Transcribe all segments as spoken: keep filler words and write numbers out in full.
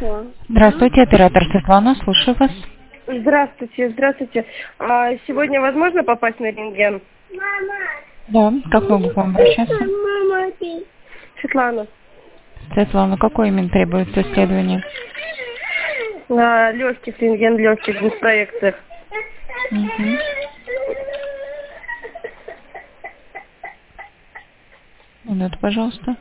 Да. Здравствуйте, оператор Светлана, слушаю вас. Здравствуйте, здравствуйте. А сегодня возможно попасть на рентген? Да, как могу к вам обращаться? Светлана. Светлана, какое именно требуется исследование? На легких, рентген легких, в проекциях. Угу. Минуту, пожалуйста.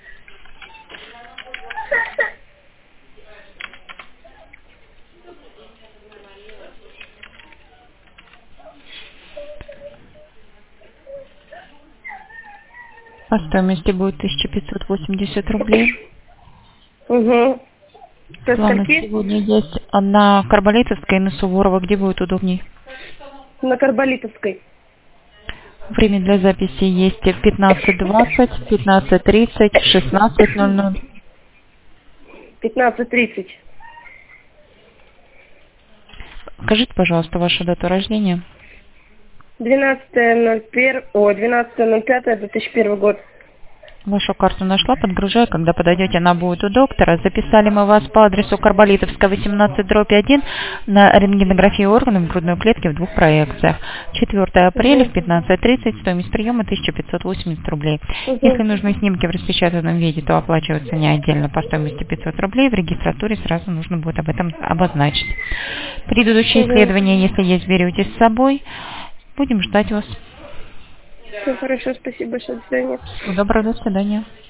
По стоимости будет тысяча пятьсот восемьдесят рублей. Угу. До Планы скольки? сегодня есть на Карболитовской и на Суворова. Где будет удобней? На Карболитовской. Время для записи есть в пятнадцать двадцать, пятнадцать тридцать, шестнадцать ноль ноль. пятнадцать тридцать. Скажите, пожалуйста, вашу дату рождения. двенадцатое ноль первое, о, двенадцатое ноль пятое две тысячи первый год. Вашу карту нашла, подгружаю. Когда подойдете, она будет у доктора. Записали мы вас по адресу Карболитовская, восемнадцать, дробь один на рентгенографию органов грудной клетки в двух проекциях. четвёртое апреля в пятнадцать тридцать, стоимость приема тысяча пятьсот восемьдесят рублей. Угу. Если нужны снимки в распечатанном виде, то оплачиваются не отдельно по стоимости пятьсот рублей. В регистратуре сразу нужно будет об этом обозначить. Предыдущие Угу. исследования, если есть, берете с собой. Будем ждать вас. Все хорошо, спасибо большое, до свидания. Всего доброго, до свидания.